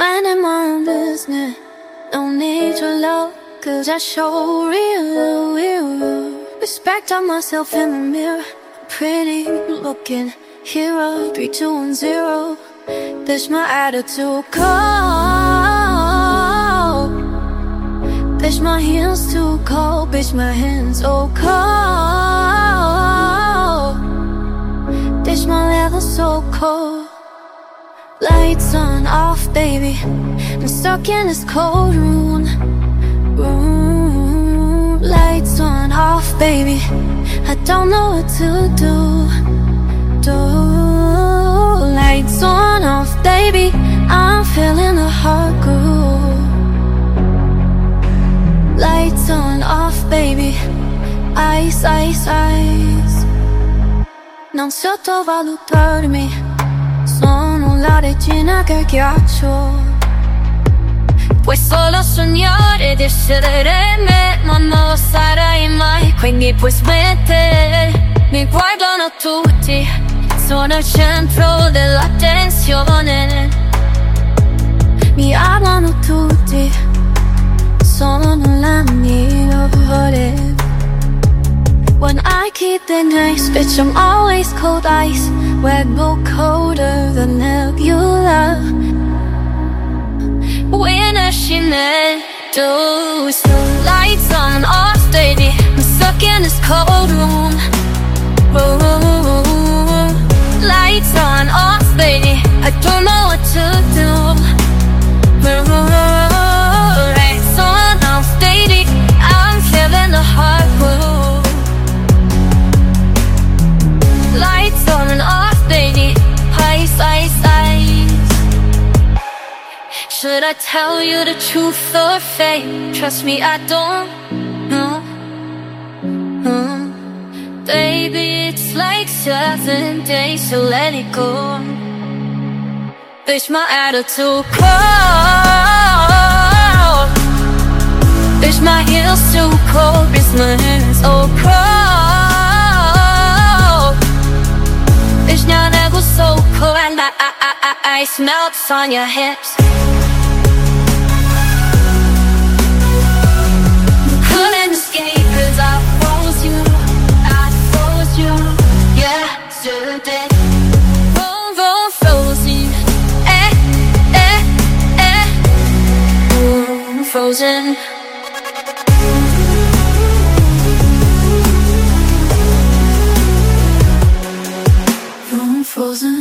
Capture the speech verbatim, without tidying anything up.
minding my own business. No need to love, cause I show real, real respect on myself in the mirror. Pretty looking hero, three, two, one, zero. Bitch, my attitude cold. Bitch, my heels too cold. Bitch, my hands so cold. Bitch, my leather so cold. Lights on, off, baby. I'm stuck in this cold room. room. Lights on, off, baby. I don't know what to do. Do. Lights on, off, baby. I'm feeling the heart groove. Lights on, off, baby. Ice, ice, ice. Non sottovalutarmi. Sono la regina che ghiaccio. Puoi solo sognare di essere me, ma non lo sarai mai, quindi puoi smettere. Mi guardano tutti, sono il centro dell'attenzione. Mi amano tutti, sono la migliore. When I keep it nice, bitch, I'm always cold ice. We're colder than nebula. Winner she knows. Lights on, off, baby. I'm stuck in this cold room. Ooh. Lights on, off, baby. I don't know what to do. Ooh. Lights on, off, baby. I'm feeling the heart groove. Lights on and off, baby. Ice, ice, ice. Should I tell you the truth or fake? Trust me, I don't know. uh, Baby, it's like seven days, so let it go. Bitch, my attitude cold. Bitch, my heels too cold. Bitch, my hands so cold. Bitch, now that was so cold. And I, I, I, I, ice melts on your hips. Couldn't escape cause I froze you. I froze you. Yeah, yesterday. Vroom, vroom, frozen. Eh, eh, eh. Vroom, frozen. Frozen.